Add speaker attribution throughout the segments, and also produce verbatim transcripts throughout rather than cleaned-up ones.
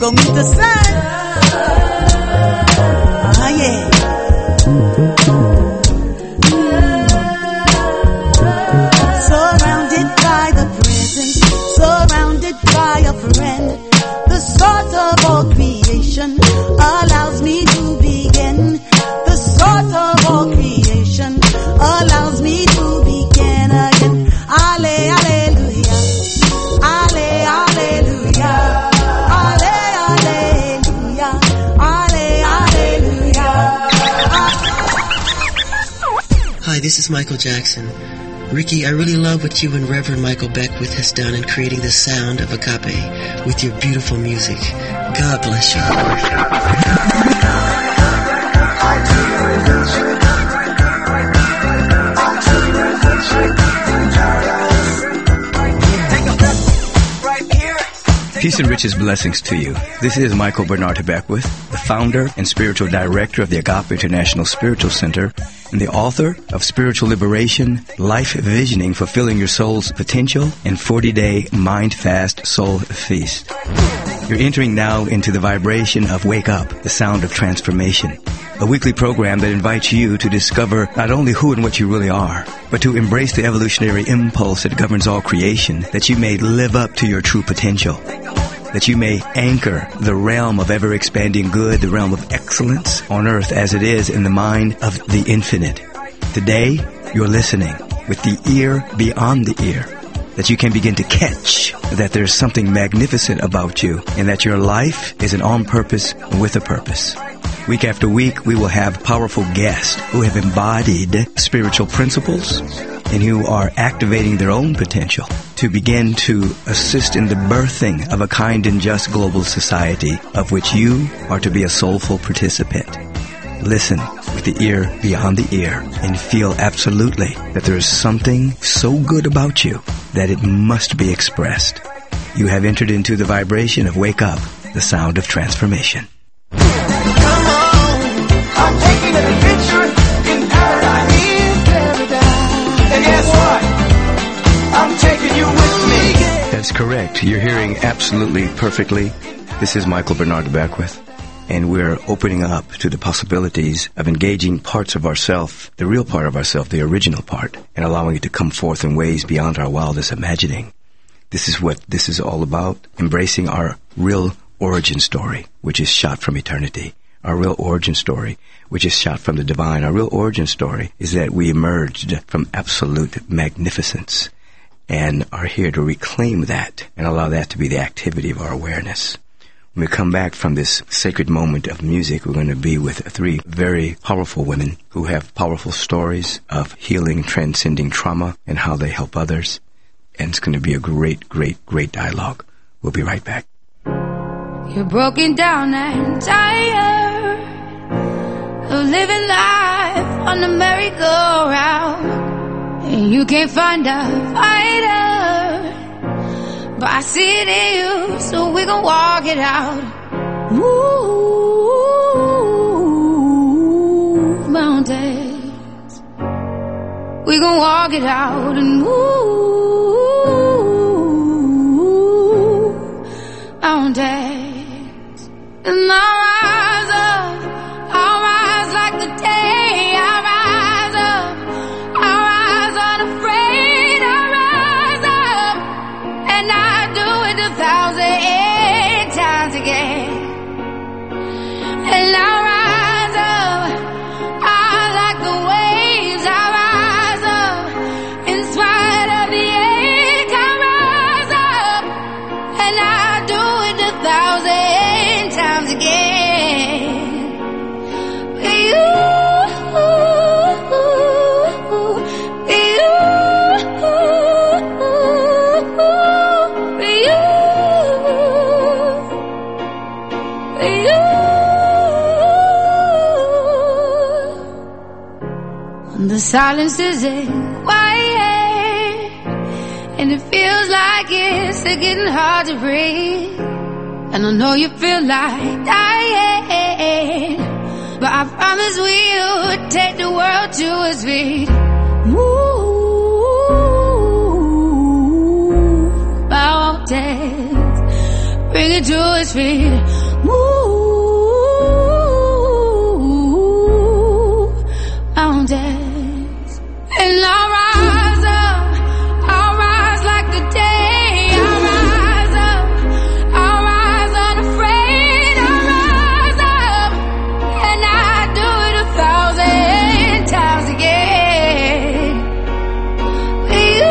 Speaker 1: go meet the sun. Ah, yeah. Surrounded by the presence, surrounded by a friend. The source of all creation allows me to begin. The source of all creation allows me to begin again. Ale, hallelujah. Ale, hallelujah. Ale, hallelujah. Ale, hallelujah.
Speaker 2: Hi, this is Michael Jackson. Ricky, I really love what you and Reverend Michael Beckwith has done in creating the sound of agape with your beautiful music. God bless you.
Speaker 3: Peace and riches blessings to you. This is Michael Bernard Beckwith, the founder and spiritual director of the Agape International Spiritual Center and the author of Spiritual Liberation, Life Visioning, Fulfilling Your Soul's Potential, and forty-day Mind Fast Soul Feast. You're entering now into the vibration of Wake Up, the sound of transformation, a weekly program that invites you to discover not only who and what you really are, but to embrace the evolutionary impulse that governs all creation, that you may live up to your true potential, that you may anchor the realm of ever-expanding good, the realm of excellence on earth as it is in the mind of the infinite. Today, you're listening with the ear beyond the ear, that you can begin to catch that there's something magnificent about you and that your life is an on-purpose with a purpose. Week after week, we will have powerful guests who have embodied spiritual principles and who are activating their own potential to begin to assist in the birthing of a kind and just global society of which you are to be a soulful participant. Listen with the ear beyond the ear and feel absolutely that there is something so good about you that it must be expressed. You have entered into the vibration of Wake Up, the sound of transformation.
Speaker 4: I'm taking an adventure in paradise. In paradise. And guess what? I'm taking you with me.
Speaker 3: That's correct. You're hearing absolutely perfectly. This is Michael Bernard Beckwith, and we're opening up to the possibilities of engaging parts of ourself, the real part of ourself, the original part, and allowing it to come forth in ways beyond our wildest imagining. This is what this is all about, embracing our real origin story, which is shot from eternity. Our real origin story, which is shot from the divine. Our real origin story is that we emerged from absolute magnificence and are here to reclaim that and allow that to be the activity of our awareness. When we come back from this sacred moment of music, we're going to be with three very powerful women who have powerful stories of healing, transcending trauma, and how they help others. And it's going to be a great, great, great dialogue. We'll be right back.
Speaker 5: You're broken down and tired of living life on the merry-go-round, and you can't find a fighter, but I see it in you, so we gon' walk it out. Move mountains, we gon' walk it out and move mountains. And I'll rise up, I'll rise like the day. I'll rise up, I'll rise unafraid. I'll rise up, and I'll do it a thousand times again. And I'll rise up, I like the waves. I'll rise up, in spite of the ache. I'll rise up, and I'll do it a thousand times again. For you, for you, for you, for you. When the silence is quiet and it feels like it's getting hard to breathe, and I know you feel like dying, but I promise we'll take the world to its feet. Move mountains, bring it to his feet. Move mountains, and I'll rise up, I'll rise like the day. I'll rise up, I'll rise unafraid. I'll rise up, and I do it a thousand times again. You,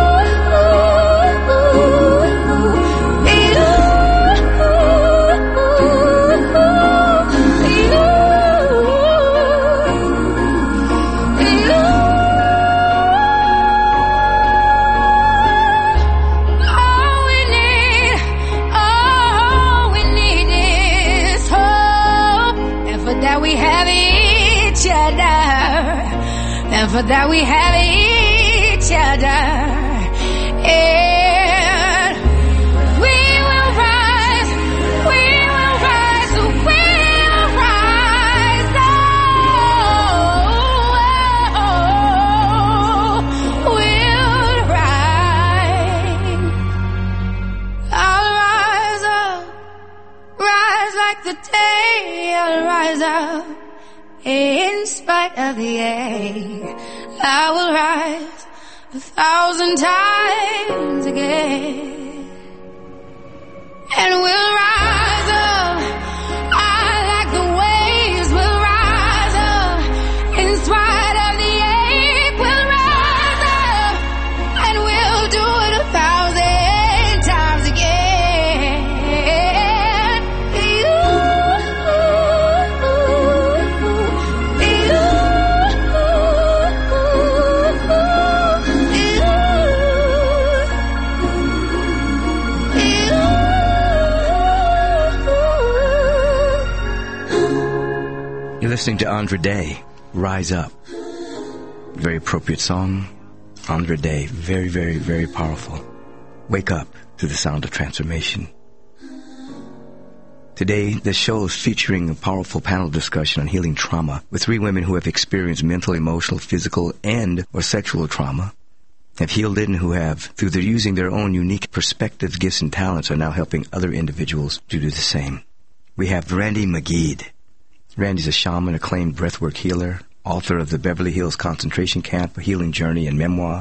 Speaker 5: and for that we have each other, and we will rise, we will rise, we will rise, oh, we'll rise. I'll rise up, rise like the day. I'll rise up in spite of the ache. I will rise a thousand times again, and we'll rise up. I like the waves. We'll rise up in spite of the ache. We'll rise up, and we'll do it a thousand times again. You,
Speaker 3: You're listening to Andra Day, Rise Up. Very appropriate song. Andra Day, very, very, very powerful. Wake up to the sound of transformation. Today, the show is featuring a powerful panel discussion on healing trauma with three women who have experienced mental, emotional, physical, and or sexual trauma, have healed it, and who have, through their using their own unique perspectives, gifts, and talents, are now helping other individuals to do the same. We have Randy McGeed. Randy's a shaman, acclaimed breathwork healer, author of the Beverly Hills Concentration Camp, A Healing Journey, and memoir,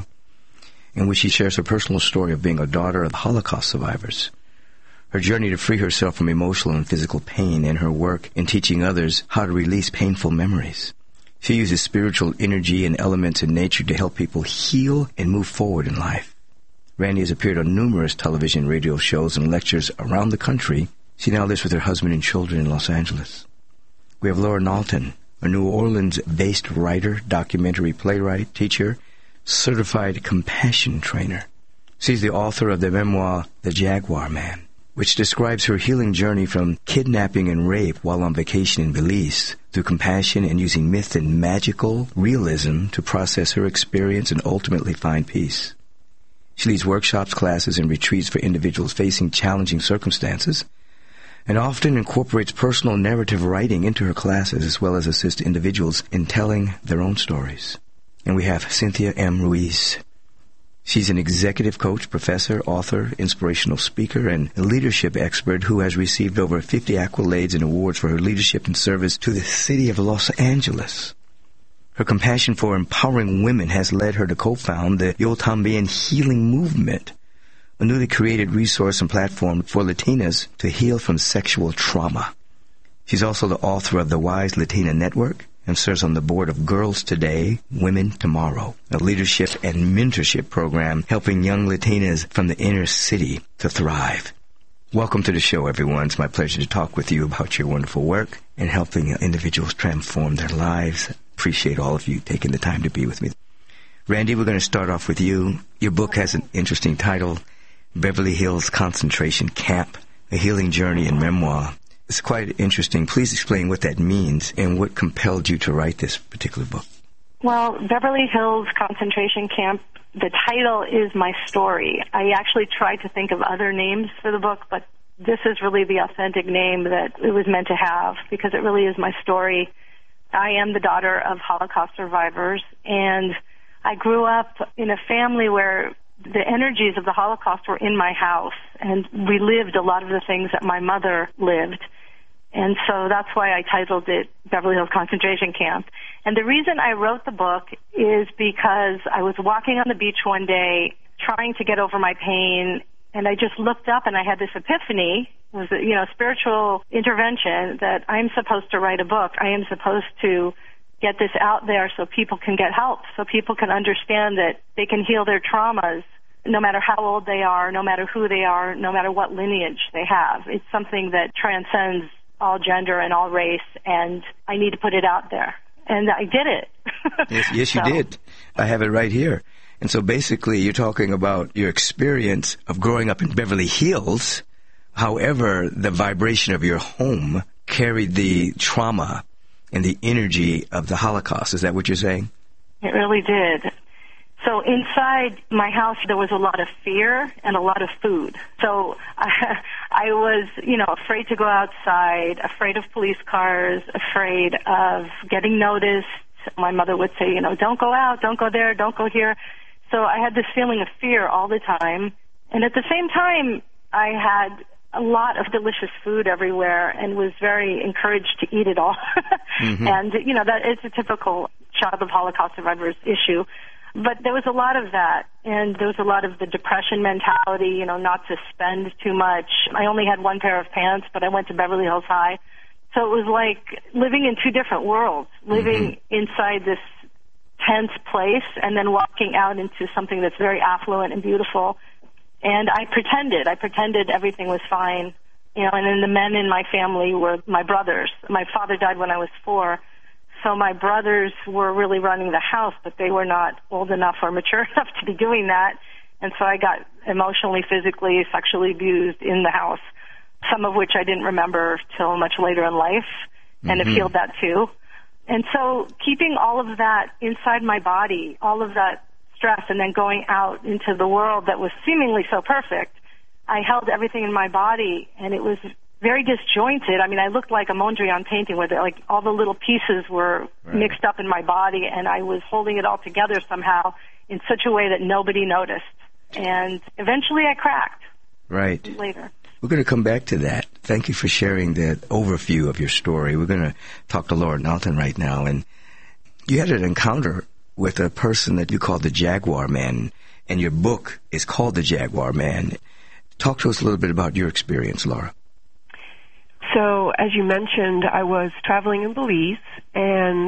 Speaker 3: in which she shares her personal story of being a daughter of Holocaust survivors, her journey to free herself from emotional and physical pain, and her work in teaching others how to release painful memories. She uses spiritual energy and elements in nature to help people heal and move forward in life. Randy has appeared on numerous television and radio shows and lectures around the country. She now lives with her husband and children in Los Angeles. We have Laura Nalton, a New Orleans-based writer, documentary playwright, teacher, certified compassion trainer. She's the author of the memoir, The Jaguar Man, which describes her healing journey from kidnapping and rape while on vacation in Belize, through compassion and using myth and magical realism to process her experience and ultimately find peace. She leads workshops, classes, and retreats for individuals facing challenging circumstances, and often incorporates personal narrative writing into her classes, as well as assist individuals in telling their own stories. And we have Cynthia M. Ruiz. She's an executive coach, professor, author, inspirational speaker, and leadership expert who has received over fifty accolades and awards for her leadership and service to the city of Los Angeles. Her compassion for empowering women has led her to co-found the Yo También Healing Movement, a newly created resource and platform for Latinas to heal from sexual trauma. She's also the author of the Wise Latina Network and serves on the board of Girls Today, Women Tomorrow, a leadership and mentorship program helping young Latinas from the inner city to thrive. Welcome to the show, everyone. It's my pleasure to talk with you about your wonderful work and helping individuals transform their lives. Appreciate all of you taking the time to be with me. Randy, we're going to start off with you. Your book has an interesting title, Beverly Hills Concentration Camp, A Healing Journey and Memoir. It's quite interesting. Please explain what that means and what compelled you to write this particular book.
Speaker 6: Well, Beverly Hills Concentration Camp, the title is my story. I actually tried to think of other names for the book, but this is really the authentic name that it was meant to have, because it really is my story. I am the daughter of Holocaust survivors, and I grew up in a family where the energies of the Holocaust were in my house, and we lived a lot of the things that my mother lived. And so that's why I titled it Beverly Hills Concentration Camp. And the reason I wrote the book is because I was walking on the beach one day trying to get over my pain, and I just looked up and I had this epiphany. It was a, you know, spiritual intervention that I'm supposed to write a book. I am supposed to get this out there so people can get help, so people can understand that they can heal their traumas no matter how old they are, no matter who they are, no matter what lineage they have. It's something that transcends all gender and all race, and I need to put it out there. And I did it.
Speaker 3: Yes, yes you
Speaker 6: so.
Speaker 3: did. I have it right here. And so basically you're talking about your experience of growing up in Beverly Hills. However, the vibration of your home carried the trauma and the energy of the Holocaust. Is that what you're saying?
Speaker 6: It really did. So inside my house, there was a lot of fear and a lot of food. So I, I was, you know, afraid to go outside, afraid of police cars, afraid of getting noticed. My mother would say, you know, don't go out, don't go there, don't go here. So I had this feeling of fear all the time. And at the same time, I had a lot of delicious food everywhere and was very encouraged to eat it all. Mm-hmm. And, you know, that is a typical child of Holocaust survivors issue. But there was a lot of that, and there was a lot of the depression mentality, you know, not to spend too much. I only had one pair of pants, but I went to Beverly Hills High. So it was like living in two different worlds, living mm-hmm. inside this tense place and then walking out into something that's very affluent and beautiful. And I pretended. I pretended everything was fine. You know, and then the men in my family were my brothers. My father died when I was four. So my brothers were really running the house, but they were not old enough or mature enough to be doing that. And so I got emotionally, physically, sexually abused in the house, some of which I didn't remember till much later in life, and mm-hmm. have healed that too. And so keeping all of that inside my body, all of that stress, and then going out into the world that was seemingly so perfect, I held everything in my body, and it was very disjointed. I mean, I looked like a Mondrian painting where the, like all the little pieces were right. mixed up in my body, and I was holding it all together somehow in such a way that nobody noticed. And eventually I cracked.
Speaker 3: Right.
Speaker 6: Later.
Speaker 3: We're going to come back to that. Thank you for sharing that overview of your story. We're going to talk to Laura Knowlton right now. And you had an encounter with a person that you called the Jaguar Man, and your book is called The Jaguar Man. Talk to us a little bit about your experience, Laura.
Speaker 7: So, as you mentioned, I was traveling in Belize, and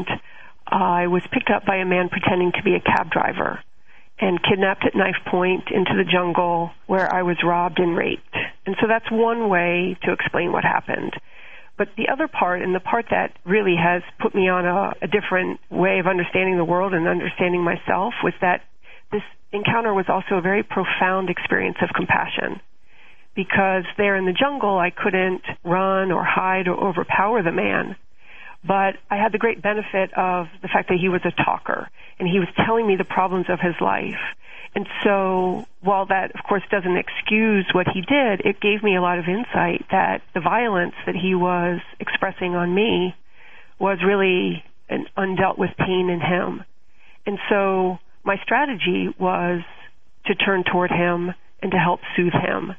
Speaker 7: I was picked up by a man pretending to be a cab driver and kidnapped at knife point into the jungle where I was robbed and raped. And so that's one way to explain what happened. But the other part, and the part that really has put me on a, a different way of understanding the world and understanding myself, was that this encounter was also a very profound experience of compassion. Because there in the jungle, I couldn't run or hide or overpower the man. But I had the great benefit of the fact that he was a talker, and he was telling me the problems of his life. And so while that, of course, doesn't excuse what he did, it gave me a lot of insight that the violence that he was expressing on me was really an undealt with pain in him. And so my strategy was to turn toward him and to help soothe him.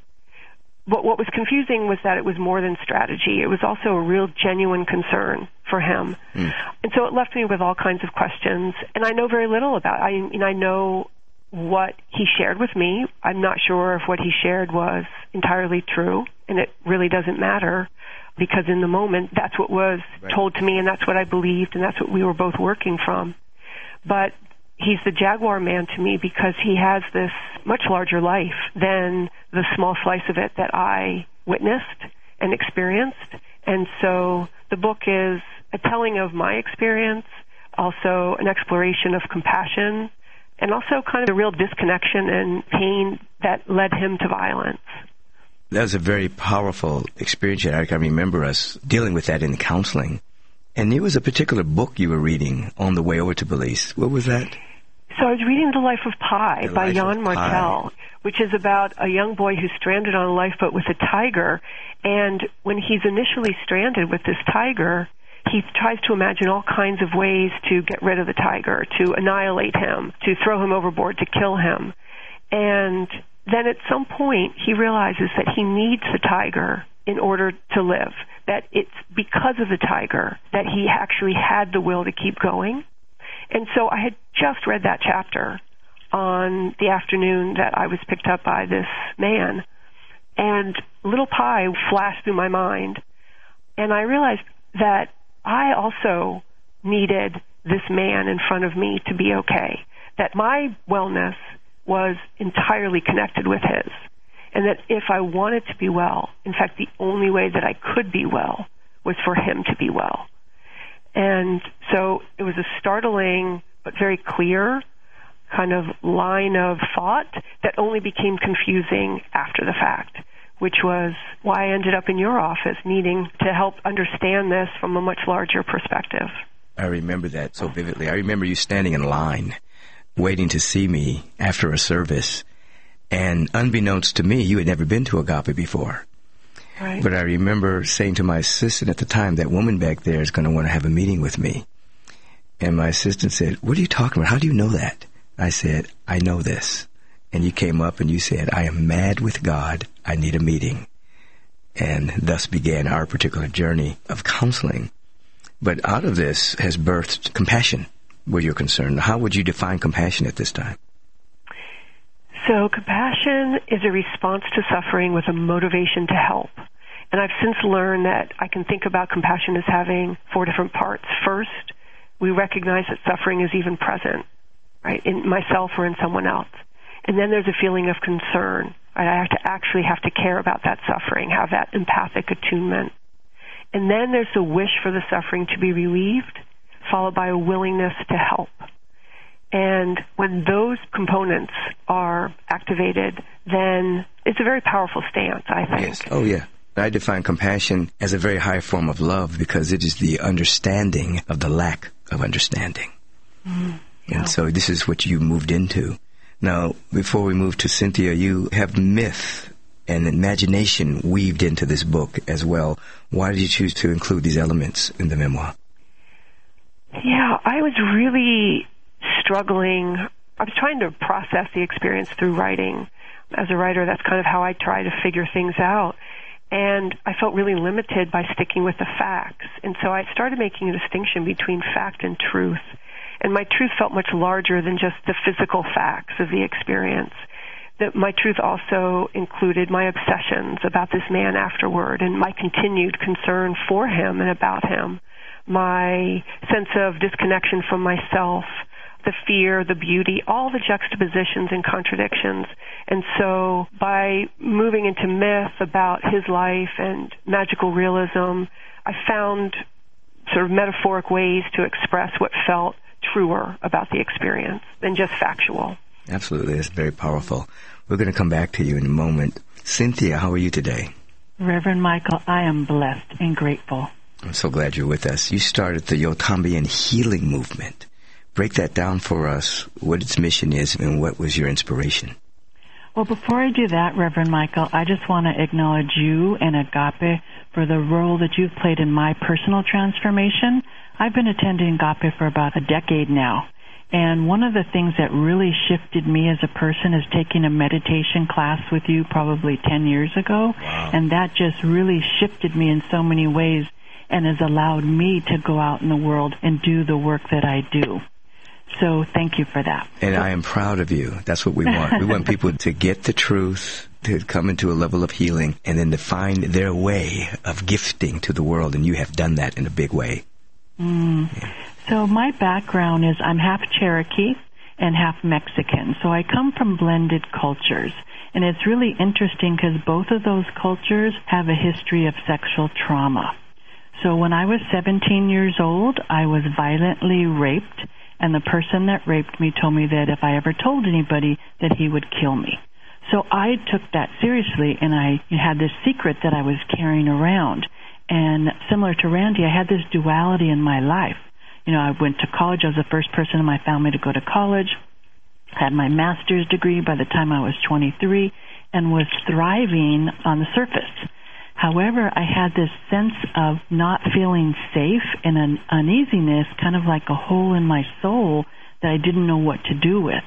Speaker 7: But what was confusing was that it was more than strategy. It was also a real genuine concern for him. Mm. And so it left me with all kinds of questions, and I know very little about it. I mean, I know what he shared with me. I'm not sure if what he shared was entirely true, and it really doesn't matter, because in the moment, that's what was right. told to me, and that's what I believed, and that's what we were both working from. But he's the Jaguar Man to me because he has this much larger life than the small slice of it that I witnessed and experienced. And so the book is a telling of my experience, also an exploration of compassion, and also kind of the real disconnection and pain that led him to violence.
Speaker 3: That was a very powerful experience. I can remember us dealing with that in counseling. And there was a particular book you were reading on the way over to Belize. What was that?
Speaker 7: So I was reading The Life of Pi
Speaker 3: the
Speaker 7: by
Speaker 3: Life
Speaker 7: Jan Martel, which is about a young boy who's stranded on a lifeboat with a tiger. And when he's initially stranded with this tiger, he tries to imagine all kinds of ways to get rid of the tiger, to annihilate him, to throw him overboard, to kill him. And then at some point, he realizes that he needs the tiger in order to live, that it's because of the tiger that he actually had the will to keep going. And so I had just read that chapter on the afternoon that I was picked up by this man, and Little Pie flashed through my mind, and I realized that I also needed this man in front of me to be okay, that my wellness was entirely connected with his, and that if I wanted to be well, in fact, the only way that I could be well was for him to be well. And so it was a startling but very clear kind of line of thought that only became confusing after the fact, which was why I ended up in your office needing to help understand this from a much larger perspective.
Speaker 3: I remember that so vividly. I remember you standing in line waiting to see me after a service, and unbeknownst to me, you had never been to Agape before.
Speaker 7: Right.
Speaker 3: But I remember saying to my assistant at the time, that woman back there is going to want to have a meeting with me. And my assistant said, what are you talking about? How do you know that? I said, I know this. And you came up and you said, I am mad with God. I need a meeting. And thus began our particular journey of counseling. But out of this has birthed compassion, where you're concerned. How would you define compassion at this time?
Speaker 7: So compassion is a response to suffering with a motivation to help. And I've since learned that I can think about compassion as having four different parts. First, we recognize that suffering is even present, right, in myself or in someone else. And then there's a feeling of concern. Right? I have to actually have to care about that suffering, have that empathic attunement. And then there's the wish for the suffering to be relieved, followed by a willingness to help. And when those components are activated, then it's a very powerful stance, I think.
Speaker 3: Yes. Oh, yeah. I define compassion as a very high form of love because it is the understanding of the lack of understanding.
Speaker 7: Mm, yeah.
Speaker 3: And so this is what you moved into. Now, before we move to Cynthia, you have myth and imagination weaved into this book as well. Why did you choose to include these elements in the memoir?
Speaker 7: Yeah, I was really struggling. I was trying to process the experience through writing. As a writer, that's kind of how I try to figure things out. And I felt really limited by sticking with the facts. And so I started making a distinction between fact and truth. And my truth felt much larger than just the physical facts of the experience. That my truth also included my obsessions about this man afterward and my continued concern for him and about him, my sense of disconnection from myself, the fear, the beauty, all the juxtapositions and contradictions. And so by moving into myth about his life and magical realism, I found sort of metaphoric ways to express what felt truer about the experience than just factual.
Speaker 3: Absolutely. It's very powerful. We're going to come back to you in a moment. Cynthia, how are you today?
Speaker 8: Reverend Michael, I am blessed and grateful.
Speaker 3: I'm so glad you're with us. You started the Yotambian healing movement. Break that down for us, what its mission is, and what was your inspiration.
Speaker 8: Well, before I do that, Reverend Michael, I just want to acknowledge you and Agape for the role that you've played in my personal transformation. I've been attending Agape for about a decade now, and one of the things that really shifted me as a person is taking a meditation class with you probably ten years ago,
Speaker 3: wow.
Speaker 8: And that just really shifted me in so many ways and has allowed me to go out in the world and do the work that I do. So thank you for that.
Speaker 3: And I am proud of you. That's what we want. We want people to get the truth, to come into a level of healing, and then to find their way of gifting to the world. And you have done that in a big way.
Speaker 8: Mm.
Speaker 3: Yeah.
Speaker 8: So my background is I'm half Cherokee and half Mexican. So I come from blended cultures. And it's really interesting because both of those cultures have a history of sexual trauma. So when I was seventeen years old, I was violently raped. And the person that raped me told me that if I ever told anybody, that he would kill me. So I took that seriously, and I had this secret that I was carrying around. And similar to Randy, I had this duality in my life. You know, I went to college. I was the first person in my family to go to college. Had my master's degree by the time I was twenty-three, and was thriving on the surface. However, I had this sense of not feeling safe and an uneasiness, kind of like a hole in my soul that I didn't know what to do with.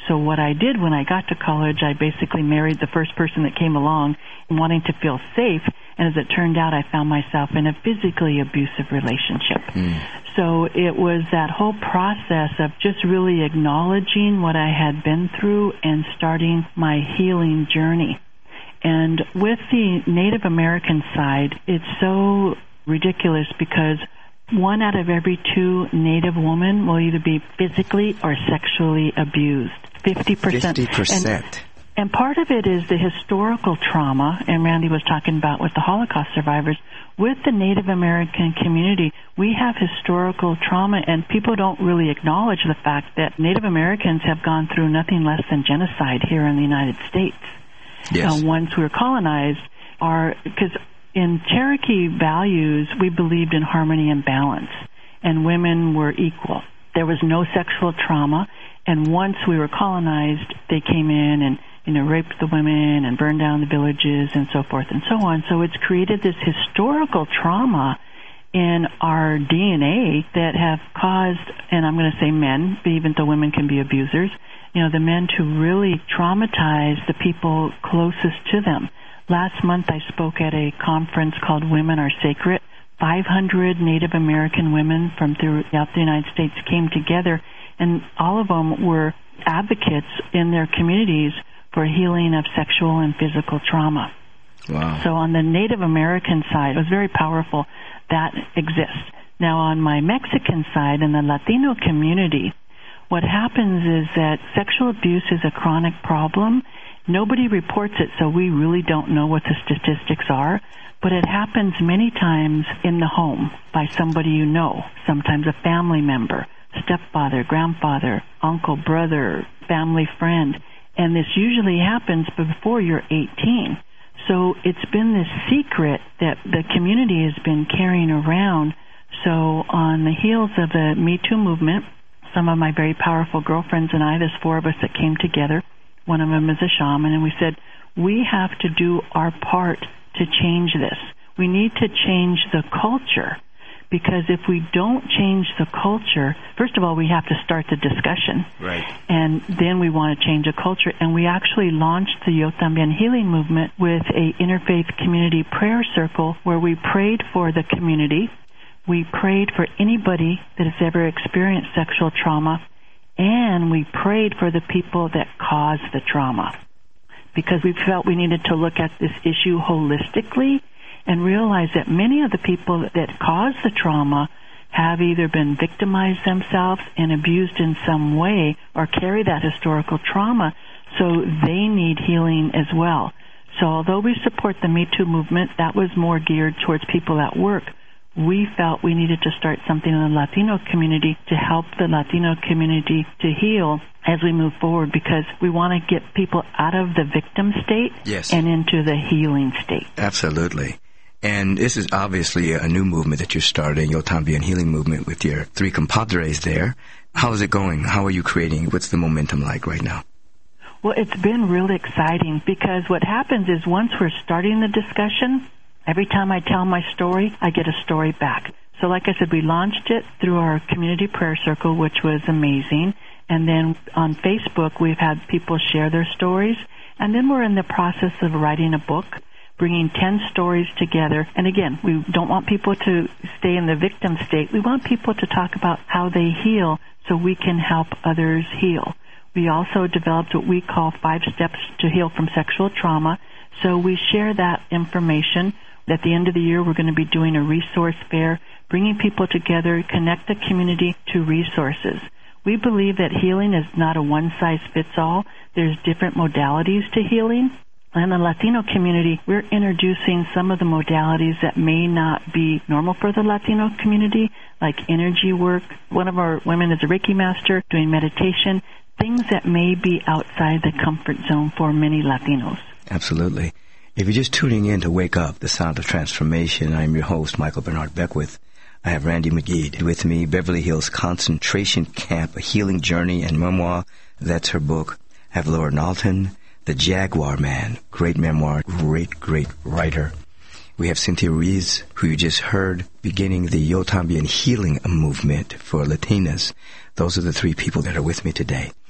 Speaker 8: So what I did when I got to college, I basically married the first person that came along, wanting to feel safe. And as it turned out, I found myself in a physically abusive relationship. Mm. So it was that whole process of just really acknowledging what I had been through and starting my healing journey. And with the Native American side, it's so ridiculous because one out of every two Native women will either be physically or sexually abused. fifty percent.
Speaker 3: fifty percent.
Speaker 8: And, and part of it is the historical trauma, and Randy was talking about with the Holocaust survivors. With the Native American community, we have historical trauma, and people don't really acknowledge the fact that Native Americans have gone through nothing less than genocide here in the United States.
Speaker 3: Yes.
Speaker 8: Uh, once we were colonized, our, because in Cherokee values, we believed in harmony and balance, and women were equal. There was no sexual trauma, and once we were colonized, they came in and, you know, raped the women and burned down the villages and so forth and so on. So it's created this historical trauma in our D N A that have caused, and I'm going to say men, even though women can be abusers, you know, the men to really traumatize the people closest to them. Last month I spoke at a conference called Women Are Sacred. five hundred Native American women from throughout the United States came together, and all of them were advocates in their communities for healing of sexual and physical trauma.
Speaker 3: Wow.
Speaker 8: So on the Native American side, it was very powerful. That exists. Now on my Mexican side, in the Latino community, what happens is that sexual abuse is a chronic problem. Nobody reports it, so we really don't know what the statistics are, but it happens many times in the home by somebody you know, sometimes a family member, stepfather, grandfather, uncle, brother, family friend, and this usually happens before you're eighteen. So it's been this secret that the community has been carrying around. So on the heels of the Me Too movement, some of my very powerful girlfriends and I, there's four of us that came together. One of them is a shaman, and we said, we have to do our part to change this. We need to change the culture, because if we don't change the culture, first of all, we have to start the discussion.
Speaker 3: Right.
Speaker 8: And then we want to change the culture. And we actually launched the Yo También Healing Movement with a interfaith community prayer circle where we prayed for the community. We prayed for anybody that has ever experienced sexual trauma, and we prayed for the people that caused the trauma, because we felt we needed to look at this issue holistically and realize that many of the people that cause the trauma have either been victimized themselves and abused in some way or carry that historical trauma, so they need healing as well. So although we support the Me Too movement, that was more geared towards people at work. We felt we needed to start something in the Latino community to help the Latino community to heal as we move forward, because we want to get people out of the victim state
Speaker 3: yes.
Speaker 8: and into the healing state.
Speaker 3: Absolutely. And this is obviously a new movement that you're starting, Yo También Healing Movement, with your three compadres there. How is it going? How are you creating? What's the momentum like right now?
Speaker 8: Well, it's been really exciting, because what happens is once we're starting the discussion, every time I tell my story, I get a story back. So like I said, we launched it through our community prayer circle, which was amazing. And then on Facebook, we've had people share their stories. And then we're in the process of writing a book, bringing ten stories together. And again, we don't want people to stay in the victim state. We want people to talk about how they heal so we can help others heal. We also developed what we call five steps to heal from sexual trauma. So we share that information. At the end of the year, we're going to be doing a resource fair, bringing people together, connect the community to resources. We believe that healing is not a one-size-fits-all. There's different modalities to healing. In the Latino community, we're introducing some of the modalities that may not be normal for the Latino community, like energy work. One of our women is a Reiki master doing meditation, things that may be outside the comfort zone for many Latinos.
Speaker 3: Absolutely. If you're just tuning in to Wake Up, the Sound of Transformation, I'm your host, Michael Bernard Beckwith. I have Randy McGee with me, Beverly Hills Concentration Camp, A Healing Journey and Memoir. That's her book. I have Laura Nalton, The Jaguar Man, great memoir, great, great writer. We have Cynthia Ruiz, who you just heard, beginning the Yo También Healing Movement for Latinas. Those are the three people that are with me today.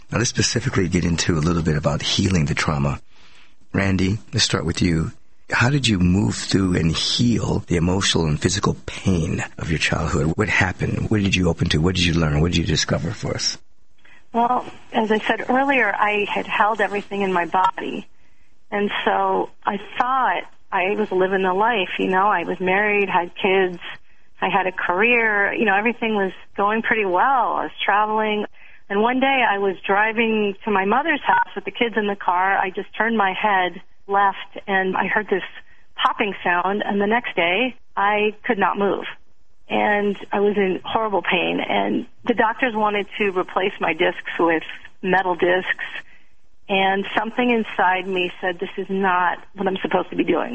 Speaker 3: Now, let's specifically get into a little bit about healing the trauma. Randy, let's start with you. How did you move through and heal the emotional and physical pain of your childhood? What happened? What did you open to? What did you learn? What did you discover for us?
Speaker 6: Well, as I said earlier, I had held everything in my body. And so I thought I was living the life, you know. I was married, had kids, I had a career, you know, everything was going pretty well. I was traveling. And one day I was driving to my mother's house with the kids in the car. I just turned my head left and I heard this popping sound. And the next day I could not move. And I was in horrible pain. And the doctors wanted to replace my discs with metal discs. And something inside me said, this is not what I'm supposed to be doing.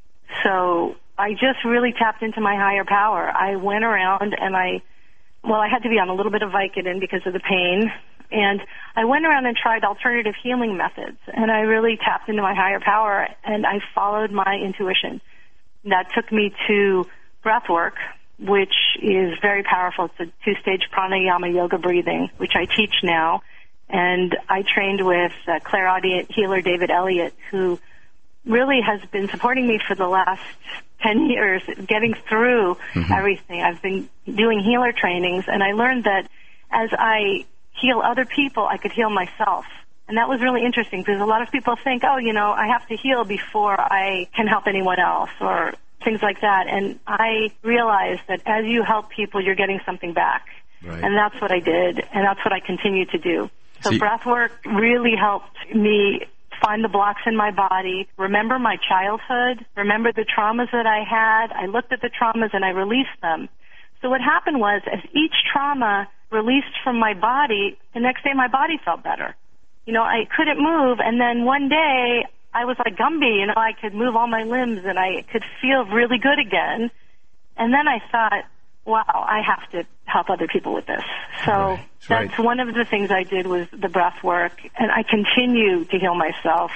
Speaker 6: So I just really tapped into my higher power. I went around and I Well, I had to be on a little bit of Vicodin because of the pain. And I went around and tried alternative healing methods. And I really tapped into my higher power, and I followed my intuition. That took me to breath work, which is very powerful. It's a two-stage pranayama yoga breathing, which I teach now. And I trained with uh, clairaudient healer David Elliott, who really has been supporting me for the last ten years, getting through mm-hmm. everything. I've been doing healer trainings, and I learned that as I heal other people, I could heal myself. And that was really interesting because a lot of people think, oh, you know, I have to heal before I can help anyone else or things like that. And I realized that as you help people, you're getting something back. Right. And that's what I did, and that's what I continue to do. So, so breath work really helped me find the blocks in my body, remember my childhood, remember the traumas that I had. I looked at the traumas and I released them. So what happened was, as each trauma released from my body, the next day my body felt better. You know, I couldn't move, and then one day I was like Gumby, you know, I could move all my limbs and I could feel really good again. And then I thought, wow, I have to help other people with this. So right. that's, that's right. One of the things I did was the breath work, and I continue to heal myself.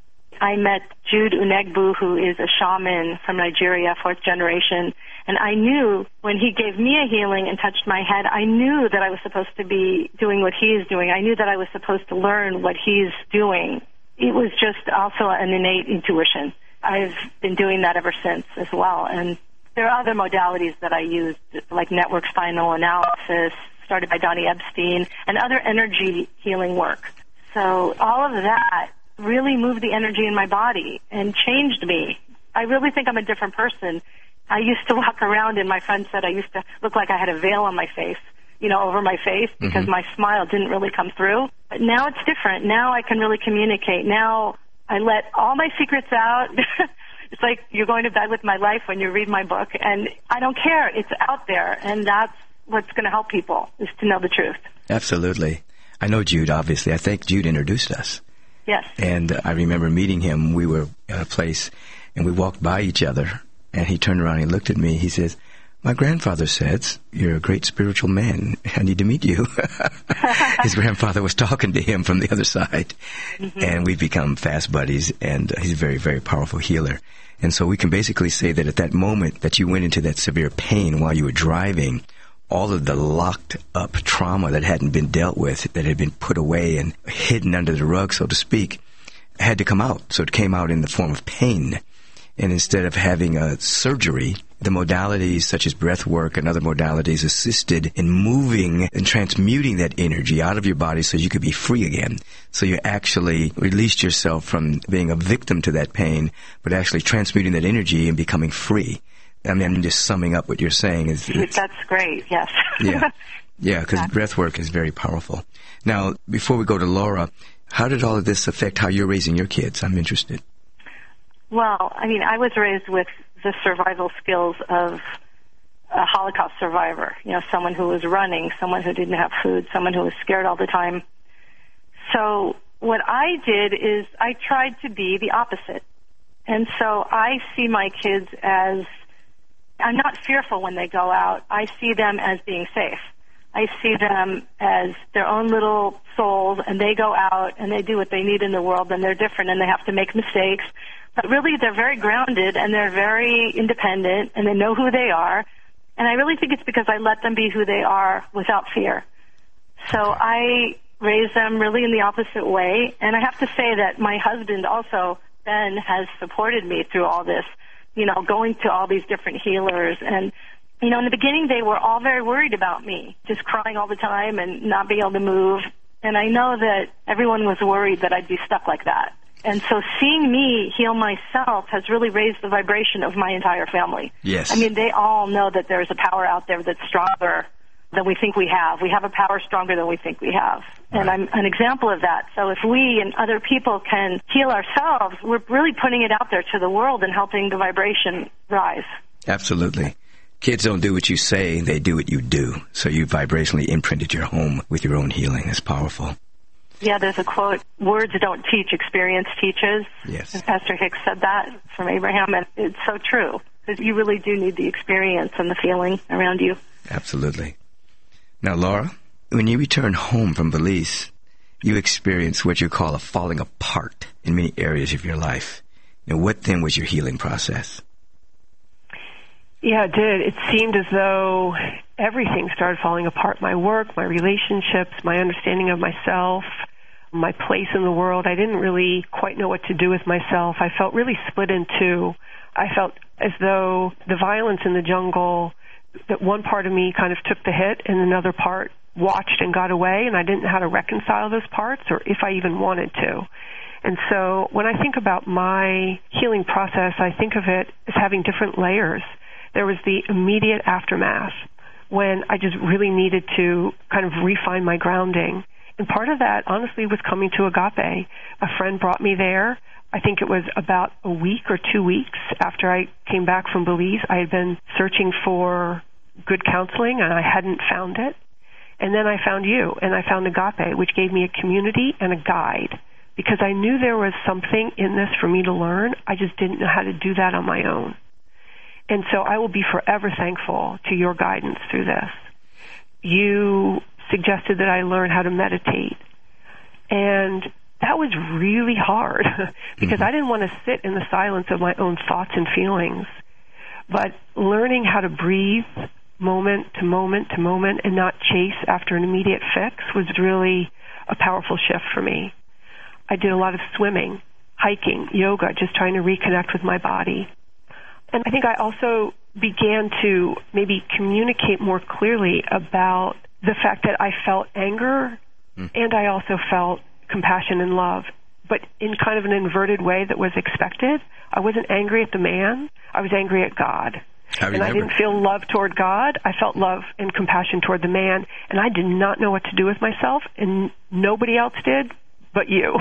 Speaker 6: I met Jude Unegbu, who is a shaman from Nigeria, fourth generation, and I knew when he gave me a healing and touched my head, I knew that I was supposed to be doing what he is doing. I knew that I was supposed to learn what he's doing. It was just also an innate intuition. I've been doing that ever since as well, and there are other modalities that I use, like network spinal analysis, started by Donnie Epstein, and other energy healing work. So all of that really moved the energy in my body and changed me. I really think I'm a different person. I used to walk around, and my friend said I used to look like I had a veil on my face, you know, over my face, because mm-hmm. my smile didn't really come through. But now it's different. Now I can really communicate. Now I let all my secrets out. It's like you're going to bed with my life when you read my book, and I don't care. It's out there, and that's what's going to help people, is to know the truth.
Speaker 3: Absolutely. I know Jude, obviously. I think Jude introduced us.
Speaker 6: Yes.
Speaker 3: And uh, I remember meeting him. We were at a place, and we walked by each other, and he turned around and he looked at me. He says, my grandfather says, you're a great spiritual man. I need to meet you. His grandfather was talking to him from the other side. Mm-hmm. And we've become fast buddies, and he's a very, very powerful healer. And so we can basically say that at that moment that you went into that severe pain while you were driving, all of the locked up trauma that hadn't been dealt with, that had been put away and hidden under the rug, so to speak, had to come out. So it came out in the form of pain. And instead of having a surgery, the modalities such as breath work and other modalities assisted in moving and transmuting that energy out of your body so you could be free again. So you actually released yourself from being a victim to that pain, but actually transmuting that energy and becoming free. I mean, I'm just summing up what you're saying. Is
Speaker 6: That's great, yes.
Speaker 3: yeah, yeah, because yeah. breath work is very powerful. Now, before we go to Laura, how did all of this affect how you're raising your kids? I'm interested.
Speaker 6: Well, I mean, I was raised with the survival skills of a Holocaust survivor, you know, someone who was running, someone who didn't have food, someone who was scared all the time. So what I did is I tried to be the opposite. And so I see my kids as, I'm not fearful when they go out. I see them as being safe. I see them as their own little souls, and they go out and they do what they need in the world, and they're different, and they have to make mistakes. But really, they're very grounded, and they're very independent, and they know who they are. And I really think it's because I let them be who they are without fear. So I raised them really in the opposite way. And I have to say that my husband also, Ben, has supported me through all this, you know, going to all these different healers. And, you know, in the beginning they were all very worried about me, just crying all the time and not being able to move. And I know that everyone was worried that I'd be stuck like that. And so seeing me heal myself has really raised the vibration of my entire family.
Speaker 3: Yes.
Speaker 6: I mean, they all know that there's a power out there that's stronger than we think we have. We have a power stronger than we think we have. Right. And I'm an example of that. So if we and other people can heal ourselves, we're really putting it out there to the world and helping the vibration rise.
Speaker 3: Absolutely. Kids don't do what you say, they do what you do. So you vibrationally imprinted your home with your own healing. It's powerful.
Speaker 6: Yeah, there's a quote, words don't teach, experience teaches.
Speaker 3: Yes.
Speaker 6: And Pastor Hicks said that from Abraham, and it's so true. Because you really do need the experience and the feeling around you.
Speaker 3: Absolutely. Now, Laura, when you return home from Belize, you experience what you call a falling apart in many areas of your life. Now, what then was your healing process?
Speaker 7: Yeah, it did. It seemed as though everything started falling apart. My work, my relationships, my understanding of myself, my place in the world. I didn't really quite know what to do with myself. I felt really split in two. I felt as though the violence in the jungle, that one part of me kind of took the hit and another part watched and got away, and I didn't know how to reconcile those parts or if I even wanted to. And so when I think about my healing process, I think of it as having different layers. There was the immediate aftermath when I just really needed to kind of refine my grounding. And part of that, honestly, was coming to Agape. A friend brought me there. I think it was about a week or two weeks after I came back from Belize. I had been searching for good counseling, and I hadn't found it. And then I found you, and I found Agape, which gave me a community and a guide, because I knew there was something in this for me to learn. I just didn't know how to do that on my own. And so I will be forever thankful to your guidance through this. You suggested that I learn how to meditate. And that was really hard because mm-hmm. I didn't want to sit in the silence of my own thoughts and feelings. But learning how to breathe moment to moment to moment and not chase after an immediate fix was really a powerful shift for me. I did a lot of swimming, hiking, yoga, just trying to reconnect with my body. And I think I also began to maybe communicate more clearly about the fact that I felt anger mm. and I also felt compassion and love, but in kind of an inverted way that was expected. I wasn't angry at the man. I was angry at God.
Speaker 3: I
Speaker 7: and I didn't feel love toward God. I felt love and compassion toward the man, and I did not know what to do with myself, and nobody else did but you.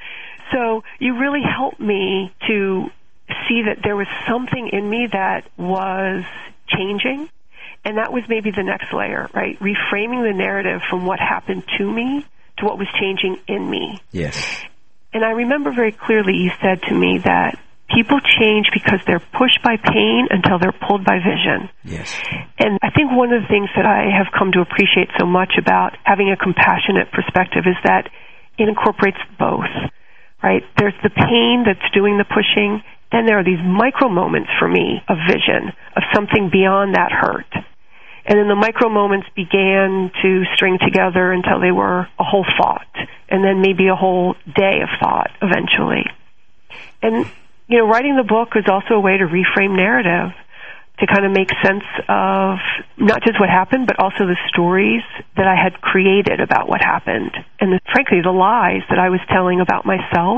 Speaker 7: So you really helped me to see that there was something in me that was changing, and that was maybe the next layer, right? Reframing the narrative from what happened to me to what was changing in me.
Speaker 3: Yes.
Speaker 7: And I remember very clearly you said to me that people change because they're pushed by pain until they're pulled by vision.
Speaker 3: Yes.
Speaker 7: And I think one of the things that I have come to appreciate so much about having a compassionate perspective is that it incorporates both, right? There's the pain that's doing the pushing, then there are these micro moments for me of vision, of something beyond that hurt. And then the micro moments began to string together until they were a whole thought, and then maybe a whole day of thought eventually. And, you know, writing the book was also a way to reframe narrative, to kind of make sense of not just what happened, but also the stories that I had created about what happened. And the, frankly, the lies that I was telling about myself,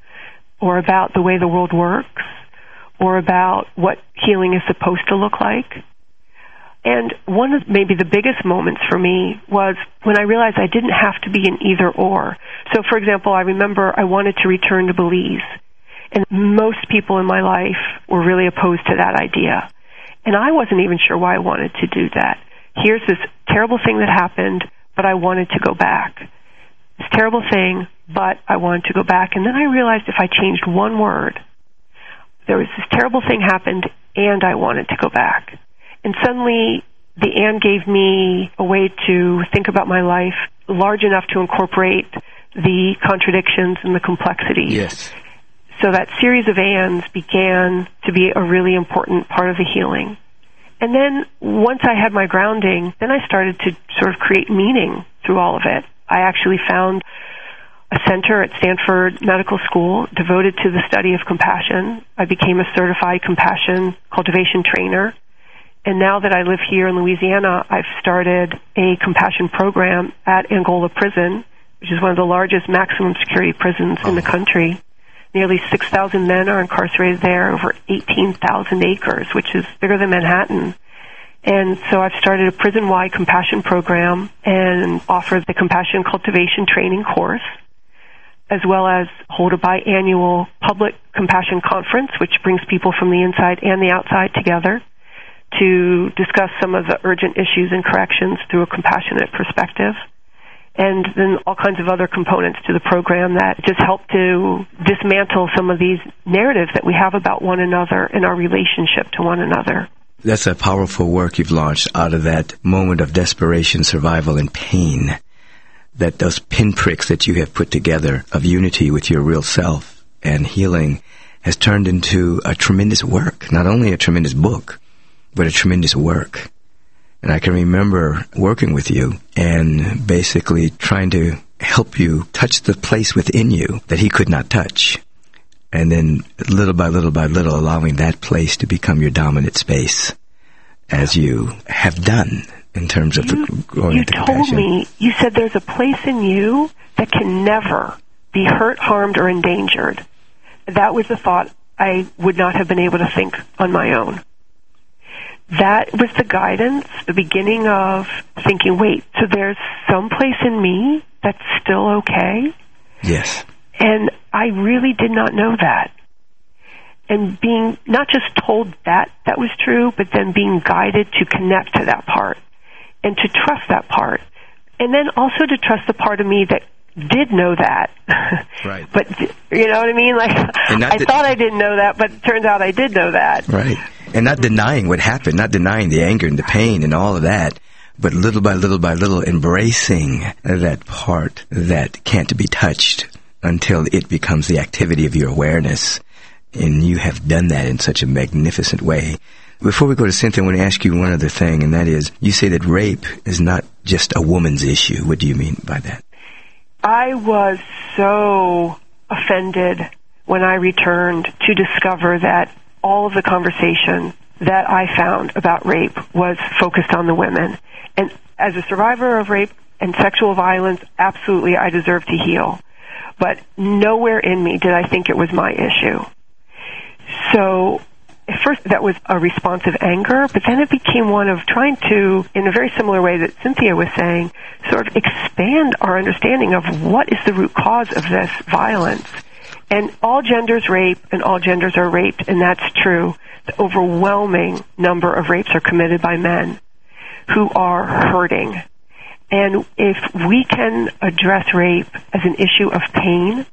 Speaker 7: or about the way the world works, or about what healing is supposed to look like. And one of maybe the biggest moments for me was when I realized I didn't have to be an either or. So, for example, I remember I wanted to return to Belize, and most people in my life were really opposed to that idea. And I wasn't even sure why I wanted to do that. Here's this terrible thing that happened, but I wanted to go back. This terrible thing, but I wanted to go back. And then I realized if I changed one word, there was this terrible thing happened, and I wanted to go back. And suddenly, the and gave me a way to think about my life large enough to incorporate the contradictions and the complexities.
Speaker 3: Yes.
Speaker 7: So that series of ands began to be a really important part of the healing. And then once I had my grounding, then I started to sort of create meaning through all of it. I actually found a center at Stanford Medical School devoted to the study of compassion. I became a certified compassion cultivation trainer. And now that I live here in Louisiana, I've started a compassion program at Angola Prison, which is one of the largest maximum security prisons in the country. Nearly six thousand men are incarcerated there, over eighteen thousand acres, which is bigger than Manhattan. And so I've started a prison-wide compassion program and offer the compassion cultivation training course, as well as hold a biannual public compassion conference, which brings people from the inside and the outside together to discuss some of the urgent issues in corrections through a compassionate perspective. And then all kinds of other components to the program that just help to dismantle some of these narratives that we have about one another and our relationship to one another.
Speaker 3: That's a powerful work you've launched out of that moment of desperation, survival, and pain. That those pinpricks that you have put together of unity with your real self and healing has turned into a tremendous work. Not only a tremendous book, but a tremendous work. And I can remember working with you and basically trying to help you touch the place within you that he could not touch. And then little by little by little allowing that place to become your dominant space, as you have done in terms of
Speaker 7: you,
Speaker 3: the growing
Speaker 7: you
Speaker 3: into
Speaker 7: told
Speaker 3: compassion.
Speaker 7: me, you said there's a place in you that can never be hurt, harmed, or endangered. That was a thought I would not have been able to think on my own. That was the guidance, the beginning of thinking, wait, so there's some place in me that's still okay?
Speaker 3: Yes.
Speaker 7: And I really did not know that. And being not just told that that was true, but then being guided to connect to that part and to trust that part. And then also to trust the part of me that did know that.
Speaker 3: Right.
Speaker 7: But, you know what I mean? Like, I
Speaker 3: de-
Speaker 7: thought I didn't know that, but it turns out I did know that.
Speaker 3: Right. And not denying what happened, not denying the anger and the pain and all of that, but little by little by little embracing that part that can't be touched until it becomes the activity of your awareness. And you have done that in such a magnificent way. Before we go to Cynthia, I want to ask you one other thing, and that is, you say that rape is not just a woman's issue. What do you mean by that?
Speaker 7: I was so offended when I returned to discover that all of the conversation that I found about rape was focused on the women. And as a survivor of rape and sexual violence, absolutely I deserve to heal. But nowhere in me did I think it was my issue. So at first that was a response of anger, but then it became one of trying to, in a very similar way that Cynthia was saying, sort of expand our understanding of what is the root cause of this violence. And all genders rape, and all genders are raped, and that's true. The overwhelming number of rapes are committed by men who are hurting. And if we can address rape as an issue of pain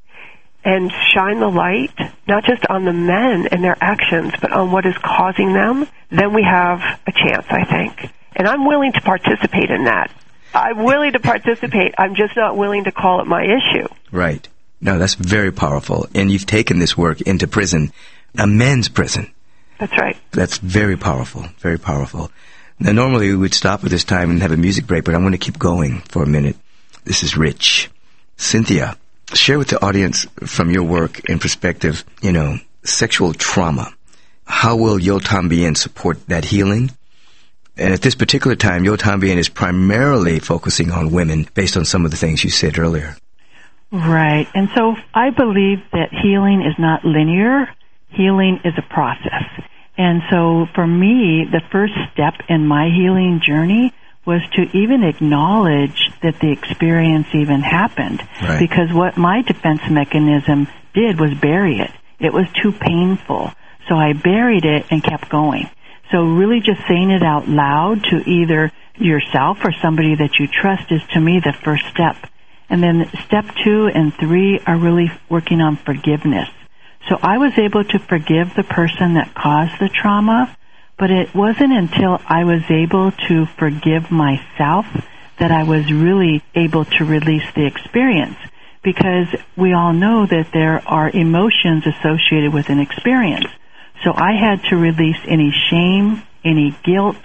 Speaker 7: and shine the light, not just on the men and their actions, but on what is causing them, then we have a chance, I think. And I'm willing to participate in that. I'm willing to participate. I'm just not willing to call it my issue.
Speaker 3: Right. No, that's very powerful. And you've taken this work into prison, a men's prison.
Speaker 7: That's right.
Speaker 3: That's very powerful, very powerful. Now, normally we would stop at this time and have a music break, but I'm going to keep going for a minute. This is rich. Cynthia, share with the audience from your work and perspective, you know, sexual trauma. How will Yotambien support that healing? And at this particular time, Yotambien is primarily focusing on women based on some of the things you said earlier.
Speaker 8: Right. And so I believe that healing is not linear. Healing is a process. And so for me, the first step in my healing journey was to even acknowledge that the experience even happened.
Speaker 3: Right.
Speaker 8: Because what my defense mechanism did was bury it. It was too painful. So I buried it and kept going. So really just saying it out loud to either yourself or somebody that you trust is, to me, the first step. And then step two and three are really working on forgiveness. So I was able to forgive the person that caused the trauma, but it wasn't until I was able to forgive myself that I was really able to release the experience. Because we all know that there are emotions associated with an experience. So I had to release any shame, any guilt,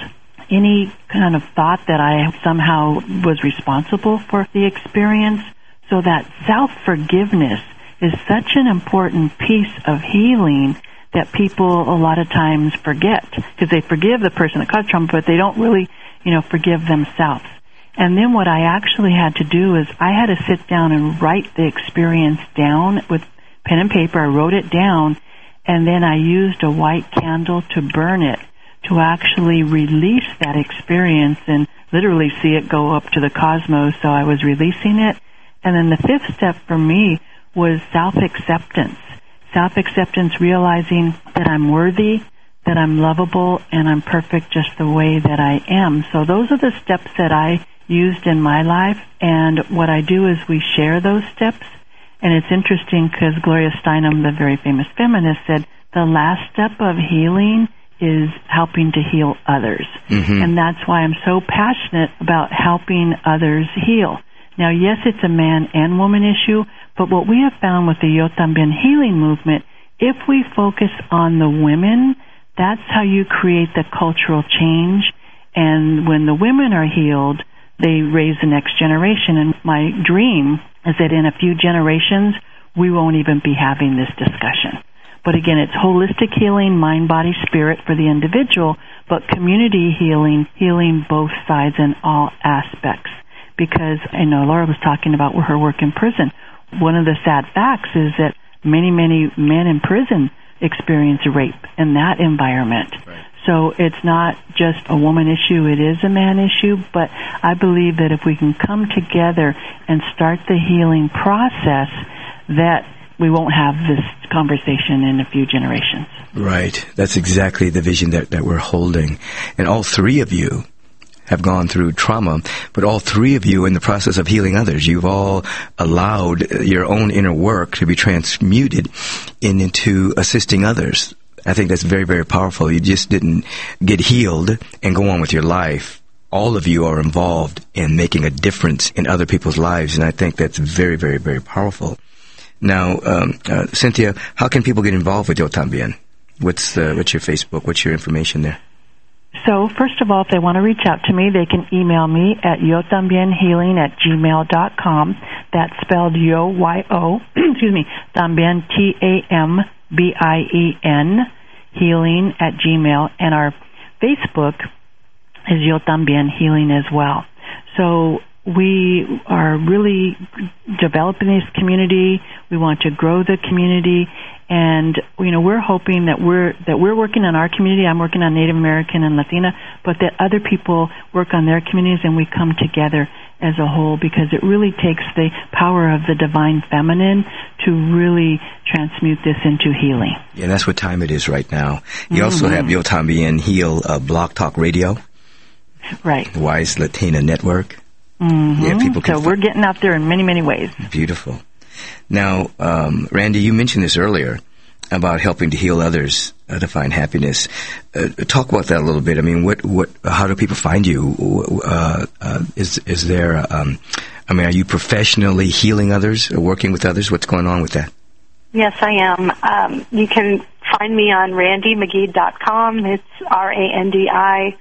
Speaker 8: any kind of thought that I somehow was responsible for the experience. So that self-forgiveness is such an important piece of healing that people a lot of times forget, because they forgive the person that caused trauma, but they don't really, you know, forgive themselves. And then what I actually had to do is I had to sit down and write the experience down with pen and paper. I wrote it down, and then I used a white candle to burn it to actually release that experience and literally see it go up to the cosmos. So I was releasing it. And then the fifth step for me was self-acceptance. Self-acceptance, realizing that I'm worthy, that I'm lovable, and I'm perfect just the way that I am. So those are the steps that I used in my life, and what I do is we share those steps. And it's interesting because Gloria Steinem, the very famous feminist, said the last step of healing is helping to heal others. Mm-hmm. And that's why I'm so passionate about helping others heal. Now, yes, it's a man and woman issue, but what we have found with the Yo Tambien healing movement, if we focus on the women, that's how you create the cultural change. And when the women are healed, they raise the next generation. And my dream is that in a few generations, we won't even be having this discussion. But again, it's holistic healing, mind, body, spirit for the individual, but community healing, healing both sides and all aspects. Because I know Laura was talking about her work in prison. One of the sad facts is that many, many men in prison experience rape in that environment. Right. So it's not just a woman issue, it is a man issue, but I believe that if we can come together and start the healing process, that we won't have this conversation in a few generations.
Speaker 3: Right. That's exactly the vision that, that we're holding. And all three of you have gone through trauma, but all three of you in the process of healing others, you've all allowed your own inner work to be transmuted in, into assisting others. I think that's very, very powerful. You just didn't get healed and go on with your life. All of you are involved in making a difference in other people's lives, and I think that's very, very, very powerful. Now, um, uh, Cynthia, how can people get involved with Yo Tambien? What's, uh, what's your Facebook? What's your information there?
Speaker 8: So, first of all, if they want to reach out to me, they can email me at yotambienhealing at gmail dot com. That's spelled Yo, Y O, excuse me, Tambien, T A M B I E N, healing at Gmail. And our Facebook is Yo Tambien Healing as well. So, we are really developing this community. We want to grow the community. And, you know, we're hoping that we're that we're working on our community. I'm working on Native American and Latina, but that other people work on their communities and we come together as a whole, because it really takes the power of the divine feminine to really transmute this into healing.
Speaker 3: Yeah, that's what time it is right now. You mm-hmm. also have Yo Tambien Heal uh, Blog Talk Radio.
Speaker 8: Right.
Speaker 3: Wise Latina Network.
Speaker 8: Mm-hmm.
Speaker 3: Yeah, people can
Speaker 8: so we're getting out there in many, many ways.
Speaker 3: Beautiful. Now, um, Randy, you mentioned this earlier about helping to heal others uh, to find happiness. Uh, talk about that a little bit. I mean, what, what, how do people find you? Uh, uh, is, is there, um, I mean, are you professionally healing others or working with others? What's going on with that?
Speaker 6: Yes, I am. Um, you can find me on randy magid dot com. It's R A N D I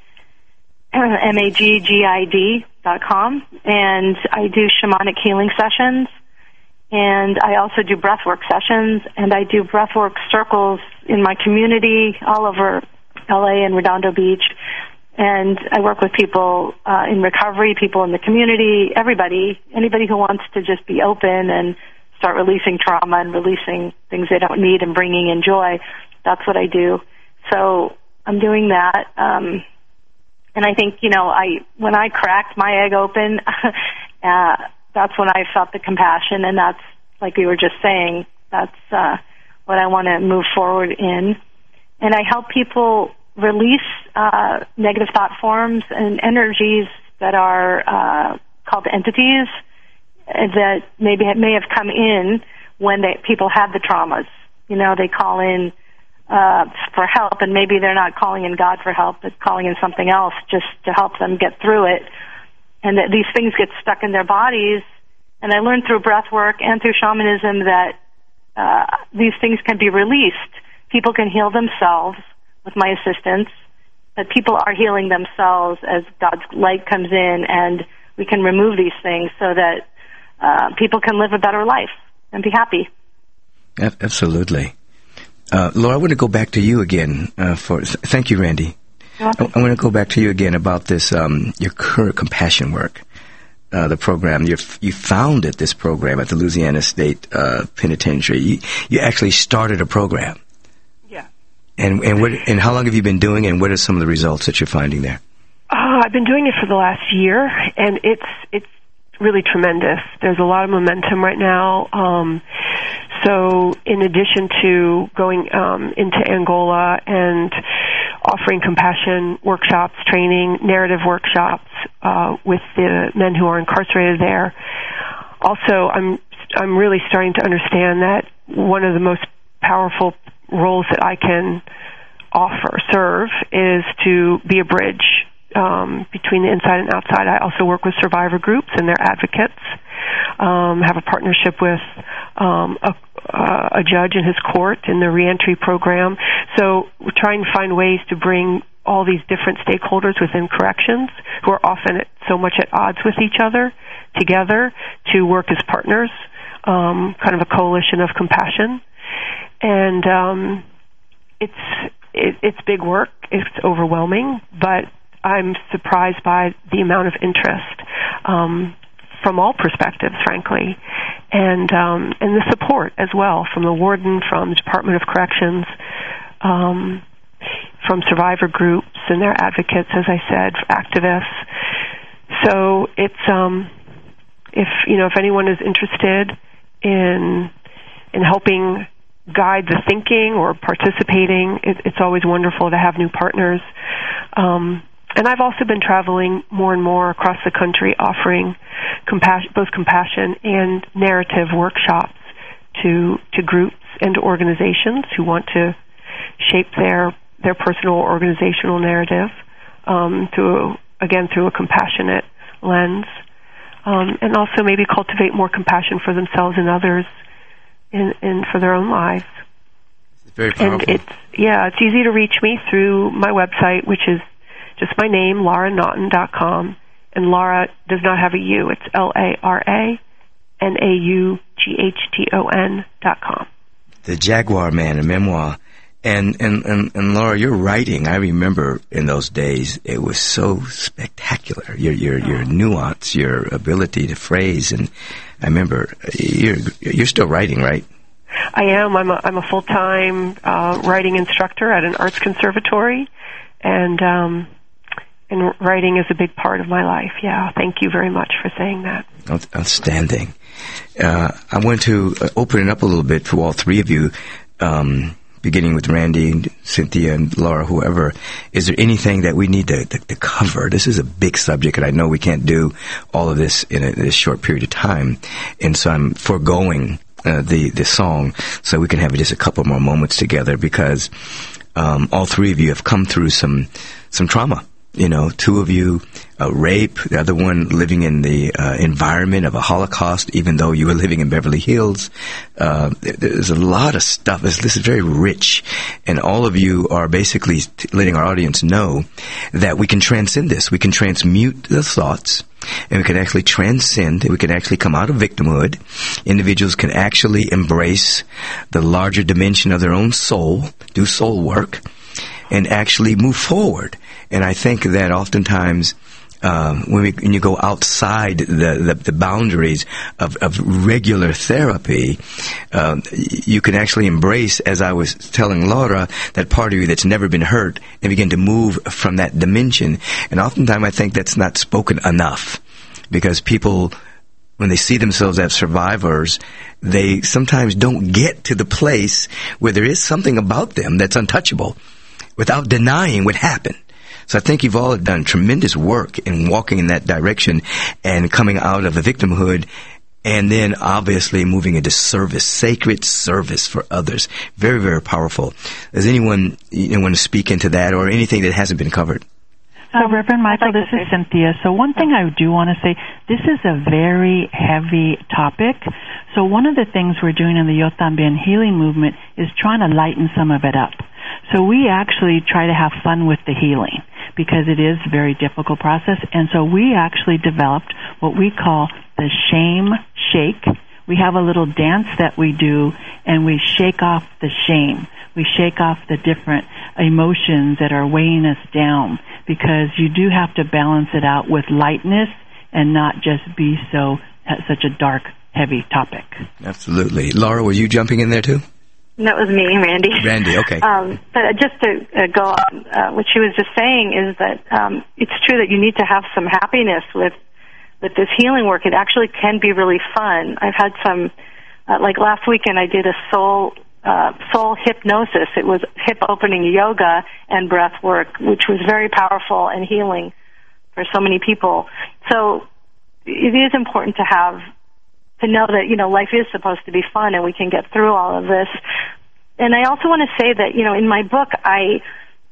Speaker 6: M A G G I D dot com. And I do shamanic healing sessions. And I also do breathwork sessions, and I do breathwork circles in my community all over L A and Redondo Beach. And I work with people uh, in recovery, people in the community, everybody, anybody who wants to just be open and start releasing trauma and releasing things they don't need and bringing in joy. That's what I do. So I'm doing that. Um, and I think, you know, I when I cracked my egg open, uh, that's when I felt the compassion, and that's, like we were just saying, that's uh, what I want to move forward in. And I help people release uh, negative thought forms and energies that are uh, called entities that maybe may have come in when they, people had the traumas. You know, they call in uh, for help, and maybe they're not calling in God for help, but calling in something else just to help them get through it. And that these things get stuck in their bodies. And I learned through breath work and through shamanism that uh, these things can be released. People can heal themselves with my assistance, that people are healing themselves as God's light comes in, and we can remove these things so that uh, people can live a better life and be happy.
Speaker 3: Absolutely. Uh, Laura, I want to go back to you again. Uh, for th- Thank you, Randy. I, I want to go back to you again about this, um, your current compassion work, uh, the program. You're, you founded this program at the Louisiana State uh, Penitentiary. You, you actually started a program.
Speaker 7: Yeah.
Speaker 3: And and what and how long have you been doing it, and what are some of the results that you're finding there?
Speaker 7: Uh, I've been doing it for the last year, and it's it's really tremendous. There's a lot of momentum right now. Um, so in addition to going um, into Angola and offering compassion workshops, training, narrative workshops uh, with the men who are incarcerated there, also I'm I'm really starting to understand that one of the most powerful roles that I can offer, serve, is to be a bridge Um, between the inside and outside. I also work with survivor groups and their advocates, um, have a partnership with um, a, uh, a judge in his court in the reentry program. So we're trying to find ways to bring all these different stakeholders within corrections, who are often at, so much at odds with each other, together to work as partners, um, kind of a coalition of compassion. And um, it's it, it's big work. It's overwhelming, but I'm surprised by the amount of interest um, from all perspectives, frankly, and um, and the support as well from the warden, from the Department of Corrections, um, from survivor groups and their advocates, as I said, activists. So it's um, if you know if anyone is interested in in helping guide the thinking or participating, it, it's always wonderful to have new partners. Um, And I've also been traveling more and more across the country, offering compassion, both compassion and narrative workshops to to groups and to organizations who want to shape their their personal or organizational narrative um, through again through a compassionate lens, um, and also maybe cultivate more compassion for themselves and others, in, in for their own lives.
Speaker 3: It's very powerful.
Speaker 7: And it's yeah, it's easy to reach me through my website, which is just my name, Laura Naughton dot com, and Laura does not have a U. It's L A R A N A U G H T O N dot com.
Speaker 3: The Jaguar Man, a memoir. And, and, and, and Laura, your writing, I remember in those days, it was so spectacular. Your, your, oh. your nuance, your ability to phrase. And I remember you're, you're still writing, right?
Speaker 7: I am. I'm a, I'm a full-time uh, writing instructor at an arts conservatory. And, um, And writing is a big part of my life. Yeah, thank you very much for saying that.
Speaker 3: Outstanding. Uh, I want to open it up a little bit for all three of you, um, beginning with Randy, Cynthia, and Laura, whoever. Is there anything that we need to, to, to cover? This is a big subject, and I know we can't do all of this in a, this short period of time. And so I'm foregoing uh, the, the song so we can have just a couple more moments together, because um, all three of you have come through some some trauma. You know, two of you, uh, rape, the other one living in the uh, environment of a Holocaust, even though you were living in Beverly Hills. Uh, there's a lot of stuff. This, this is very rich. And all of you are basically t- letting our audience know that we can transcend this. We can transmute the thoughts, and we can actually transcend. We can actually come out of victimhood. Individuals can actually embrace the larger dimension of their own soul, do soul work, and actually move forward. And I think that oftentimes uh, when, we, when you go outside the, the, the boundaries of, of regular therapy, um, you can actually embrace, as I was telling Laura, that part of you that's never been hurt, and begin to move from that dimension. And oftentimes I think that's not spoken enough, because people, when they see themselves as survivors, they sometimes don't get to the place where there is something about them that's untouchable without denying what happened. So I think you've all done tremendous work in walking in that direction and coming out of the victimhood, and then obviously moving into service, sacred service for others. Very, very powerful. Does anyone you know, want to speak into that, or anything that hasn't been covered?
Speaker 8: Uh, Reverend Michael, this is Cynthia. So one thing I do want to say, this is a very heavy topic. So one of the things we're doing in the Yo También healing movement is trying to lighten some of it up. So we actually try to have fun with the healing because it is a very difficult process. And so we actually developed what we call the shame shake. We have a little dance that we do, and we shake off the shame. We shake off the different emotions that are weighing us down, because you do have to balance it out with lightness and not just be so such a dark, heavy topic.
Speaker 3: Absolutely. Laura, were you jumping in there too?
Speaker 6: That was me, Randy.
Speaker 3: Randy, okay.
Speaker 6: Um, but just to uh, go on, uh, what she was just saying is that um, it's true that you need to have some happiness with with this healing work. It actually can be really fun. I've had some, uh, like last weekend I did a soul uh, soul hypnosis. It was hip opening yoga and breath work, which was very powerful and healing for so many people. So it is important to have, to know that, you know, life is supposed to be fun and we can get through all of this. And I also want to say that, you know, in my book, I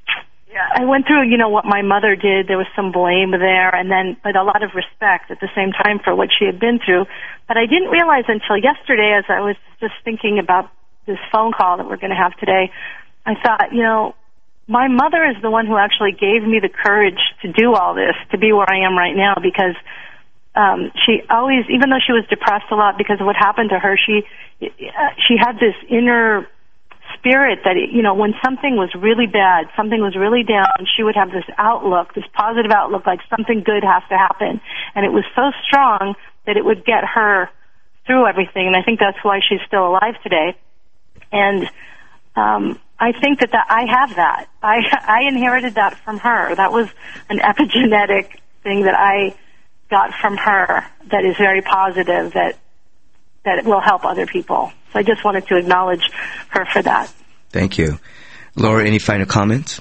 Speaker 6: I went through, you know, what my mother did. There was some blame there, and then, but a lot of respect at the same time for what she had been through. But I didn't realize until yesterday, as I was just thinking about this phone call that we're going to have today, I thought, you know, my mother is the one who actually gave me the courage to do all this, to be where I am right now, because um, she always, even though she was depressed a lot because of what happened to her, she uh, she had this inner spirit that, you know, when something was really bad, something was really down, she would have this outlook, this positive outlook, like something good has to happen. And it was so strong that it would get her through everything. And I think that's why she's still alive today. And um, I think that, that I have that. I, I inherited that from her. That was an epigenetic thing that I got from her that is very positive, that that will help other people. So I just wanted to acknowledge her for that.
Speaker 3: Thank you. Laura, any final comments?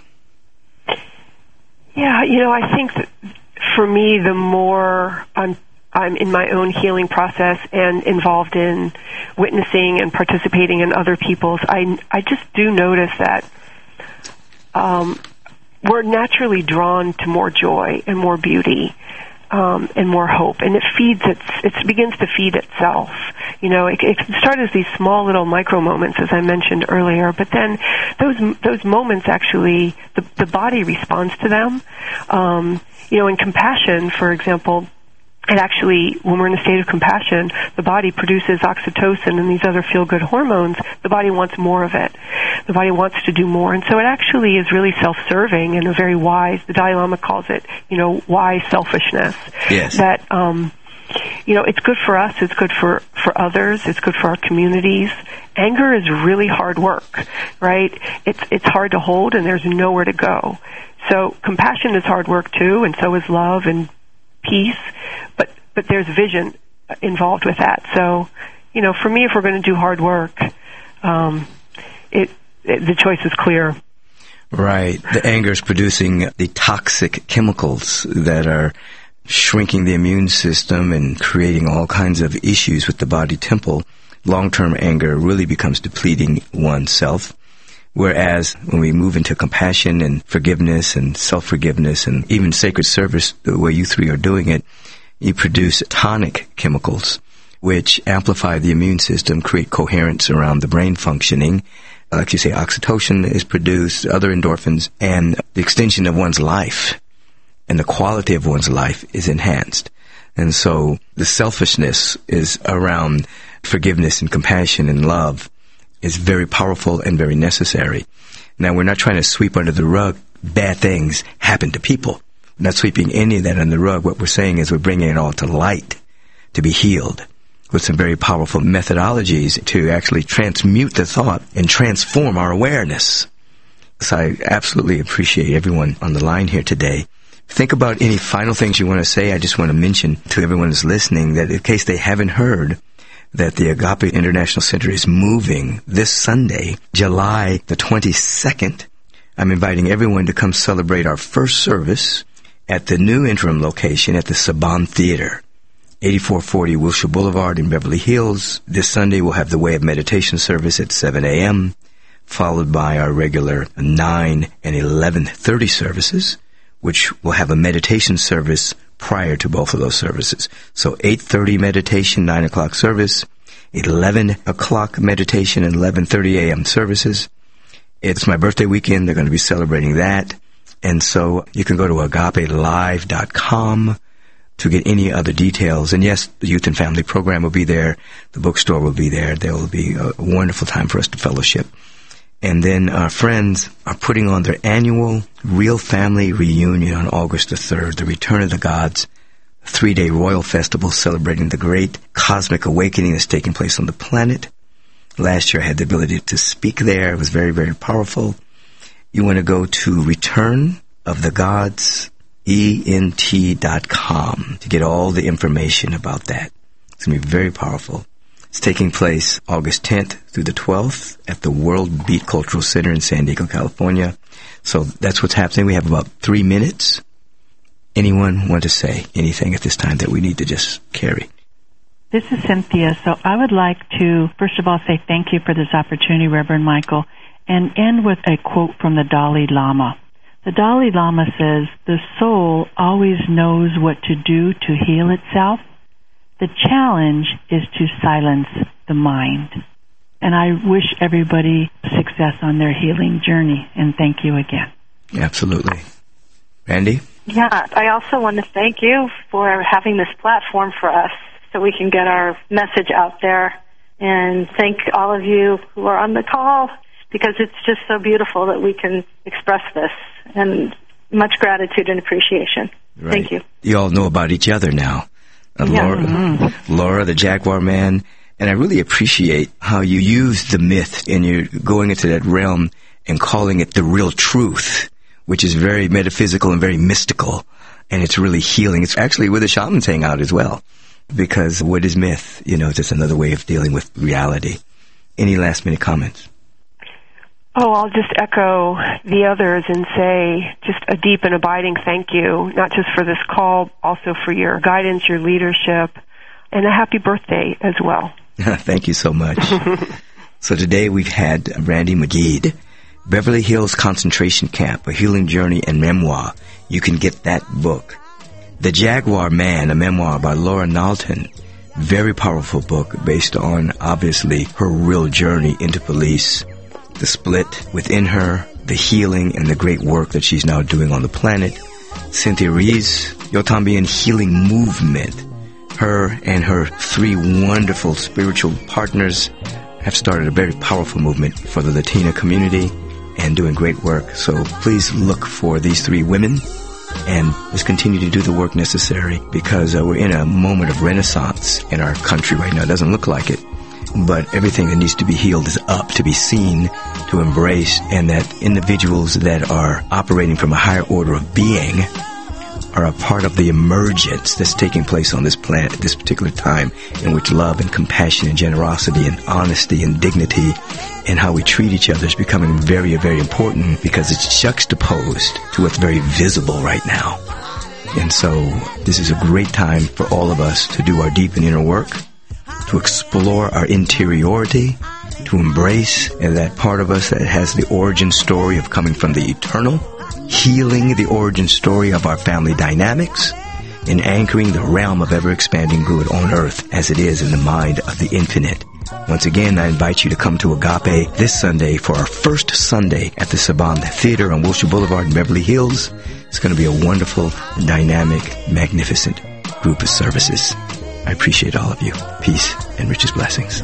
Speaker 7: Yeah, you know, I think that for me, the more I'm I'm in my own healing process and involved in witnessing and participating in other people's, I, I just do notice that um, we're naturally drawn to more joy and more beauty. Um, and more hope, and it feeds its, it begins to feed itself. You know, it, it started as these small little micro moments, as I mentioned earlier, but then those those moments actually, the, the body responds to them. Um, you know, in compassion, for example, it actually, when we're in a state of compassion, the body produces oxytocin and these other feel-good hormones. The body wants more of it. The body wants to do more. And so it actually is really self-serving and a very wise, the Dalai Lama calls it, you know, wise selfishness.
Speaker 3: Yes.
Speaker 7: That, um, you know, it's good for us, it's good for, for others, it's good for our communities. Anger is really hard work, right? It's, it's hard to hold and there's nowhere to go. So compassion is hard work too, and so is love and peace, but but there's vision involved with that. So, you know, for me, if we're going to do hard work, um, it, it the choice is clear.
Speaker 3: Right. The anger is producing the toxic chemicals that are shrinking the immune system and creating all kinds of issues with the body temple. Long-term anger really becomes depleting oneself. Whereas when we move into compassion and forgiveness and self-forgiveness and even sacred service, the way you three are doing it, you produce tonic chemicals, which amplify the immune system, create coherence around the brain functioning. Like you say, oxytocin is produced, other endorphins, and the extension of one's life and the quality of one's life is enhanced. And so the selfishness is around forgiveness and compassion and love is very powerful and very necessary. Now, we're not trying to sweep under the rug bad things happen to people. We're not sweeping any of that under the rug. What we're saying is we're bringing it all to light to be healed with some very powerful methodologies to actually transmute the thought and transform our awareness. So I absolutely appreciate everyone on the line here today. Think about any final things you want to say. I just want to mention to everyone who's listening that in case they haven't heard, that the Agape International Center is moving this Sunday, July the twenty-second. I'm inviting everyone to come celebrate our first service at the new interim location at the Saban Theater, eighty-four forty Wilshire Boulevard in Beverly Hills. This Sunday we'll have the Way of Meditation service at seven a.m., followed by our regular nine and eleven thirty services, which will have a meditation service prior to both of those services. So eight thirty meditation, nine o'clock service, eleven o'clock meditation, and eleven thirty a.m. services. It's my birthday weekend. They're going to be celebrating that. And so you can go to agape live dot com to get any other details. And yes, the youth and family program will be there. The bookstore will be there. There will be a wonderful time for us to fellowship. And then our friends are putting on their annual Real Family Reunion on August the third, the Return of the Gods, three-day royal festival celebrating the great cosmic awakening that's taking place on the planet. Last year I had the ability to speak there. It was very, very powerful. You want to go to Return of the Gods, E N T dot com to get all the information about that. It's going to be very powerful. It's taking place August tenth through the twelfth at the World Beat Cultural Center in San Diego, California. So that's what's happening. We have about three minutes. Anyone want to say anything at this time that we need to just carry?
Speaker 8: This is Cynthia. So I would like to, first of all, say thank you for this opportunity, Reverend Michael, and end with a quote from the Dalai Lama. The Dalai Lama says, "The soul always knows what to do to heal itself. The challenge is to silence the mind." And I wish everybody success on their healing journey, and thank you again.
Speaker 3: Absolutely. Randy?
Speaker 6: Yeah, I also want to thank you for having this platform for us so we can get our message out there, and thank all of you who are on the call, because it's just so beautiful that we can express this, and much gratitude and appreciation.
Speaker 3: Right.
Speaker 6: Thank you.
Speaker 3: You all know about each other now. Uh,
Speaker 6: Yeah.
Speaker 3: Laura,
Speaker 6: Mm-hmm.
Speaker 3: Laura, the Jaguar Man, and I really appreciate how you use the myth and you're going into that realm and calling it the real truth, which is very metaphysical and very mystical, and it's really healing. It's actually where the shamans hang out as well, because what is myth? You know, just another way of dealing with reality. Any last minute comments?
Speaker 7: Oh, I'll just echo the others and say just a deep and abiding thank you, not just for this call, also for your guidance, your leadership, and a happy birthday as well.
Speaker 3: Thank you so much. So today we've had Randy McGee, Beverly Hills Concentration Camp, A Healing Journey and Memoir. You can get that book. The Jaguar Man, a memoir by Laura Nalton. Very powerful book based on, obviously, her real journey into police. The split within her, the healing, and the great work that she's now doing on the planet. Cynthia Rees, Yotambian Healing Movement. Her and her three wonderful spiritual partners have started a very powerful movement for the Latina community and doing great work. So please look for these three women and let's continue to do the work necessary, because uh, we're in a moment of renaissance in our country right now. It doesn't look like it, but everything that needs to be healed is up to be seen, to embrace, and that individuals that are operating from a higher order of being are a part of the emergence that's taking place on this planet at this particular time, in which love and compassion and generosity and honesty and dignity and how we treat each other is becoming very, very important, because it's juxtaposed to what's very visible right now. And so this is a great time for all of us to do our deep and inner work, to explore our interiority, to embrace that part of us that has the origin story of coming from the eternal, healing the origin story of our family dynamics, and anchoring the realm of ever-expanding good on earth as it is in the mind of the infinite. Once again, I invite you to come to Agape this Sunday for our first Sunday at the Saban Theater on Wilshire Boulevard in Beverly Hills. It's going to be a wonderful, dynamic, magnificent group of services. I appreciate all of you. Peace and richest blessings.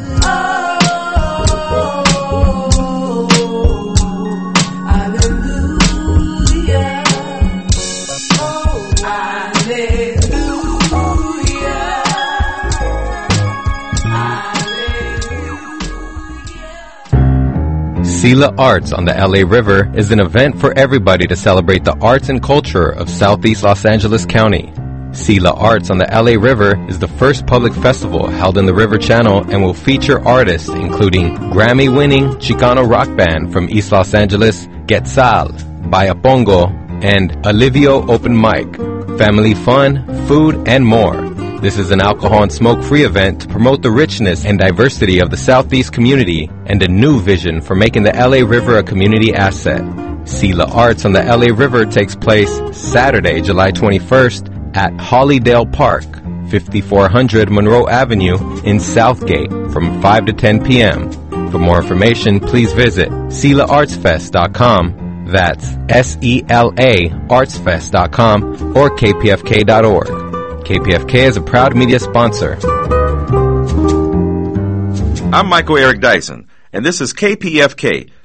Speaker 9: Sela Arts on the L A River is an event for everybody to celebrate the arts and culture of Southeast Los Angeles County. Sela Arts on the L A River is the first public festival held in the River Channel and will feature artists including Grammy-winning Chicano rock band from East Los Angeles, Quetzal, Bayapongo, and Alivio Open Mic, family fun, food, and more. This is an alcohol and smoke-free event to promote the richness and diversity of the Southeast community and a new vision for making the L A River a community asset. Sela Arts on the L A River takes place Saturday, July twenty-first at Hollydale Park, fifty-four hundred Monroe Avenue in Southgate from five to ten p.m. For more information, please visit sela arts fest dot com. That's S E L A arts fest dot com or K P F K dot org. K P F K is a proud media sponsor.
Speaker 10: I'm Michael Eric Dyson, and this is K P F K,